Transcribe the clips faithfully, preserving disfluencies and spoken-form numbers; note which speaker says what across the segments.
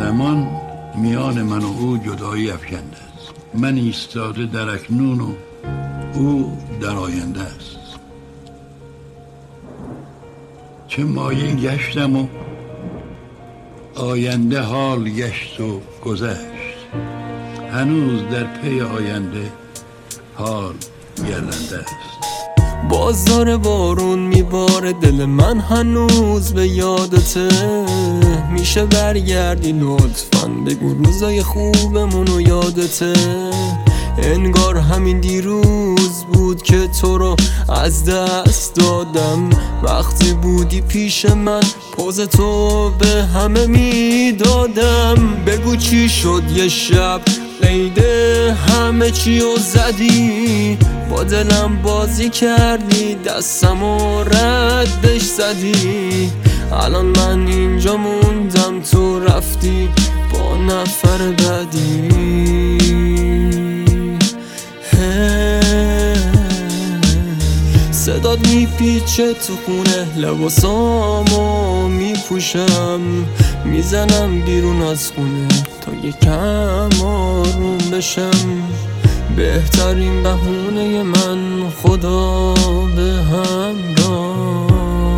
Speaker 1: زمان میان من و او جدایی افکنده است. من ایستاده در اکنون و او در آینده است. چه مایه گشتم و آینده حال گشت و گذشت. هنوز در پی آینده حال گردنده است.
Speaker 2: بازار بارون میباره، دل من هنوز به یادته. میشه برگردی لطفاً، بگو روزای خوبمونو یادته. انگار همین دیروز بود که تو رو از دست دادم. وقتی بودی پیش من پوز تو به همه میدادم. بگو چی شد یه شب قیده همه چی رو زدی. با دلم بازی کردی، دستم و ردش زدی. الان من اینجا موندم، تو رفتی با نفر بعدی. صدات میپیچه تو خونه، لباسامو میپوشم. میزنم بیرون از خونه تا یکم آروم بشم. بهترین بهونه من خدا به همراهت،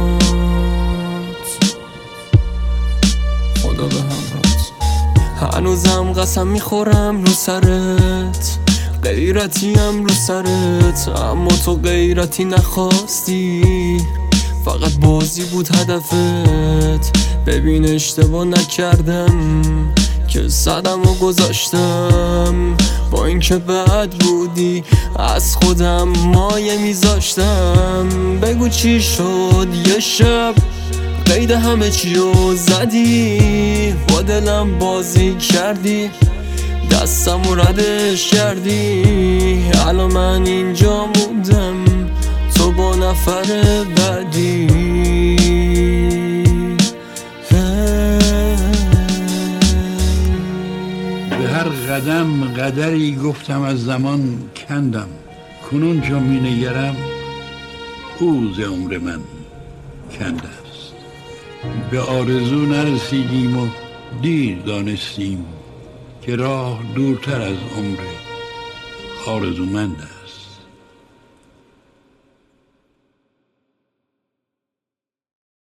Speaker 2: خدا به همراهت. هنوزم قسم میخورم رو سرت، غیرتیم رو سرت. اما تو غیرتی نخواستی، فقط بازی بود هدفت. ببین اشتباه نکردم که زدم و گذاشتم. با اینکه بد بودی از خودم مایه میذاشتم. بگو چی شد یه شب قید همه چی رو زدی. با دلم بازی کردی، دستم و ردش کردی. الان من اینجا موندم، تو با نفر بعدی.
Speaker 1: به هر قدم قدری گفتم از زمان کندم. کنون چون می نگرم او ز عمر من کنده است. به آرزو نرسیدیم و دیر دانستیم که راه دورتر از عمر آرزومند است.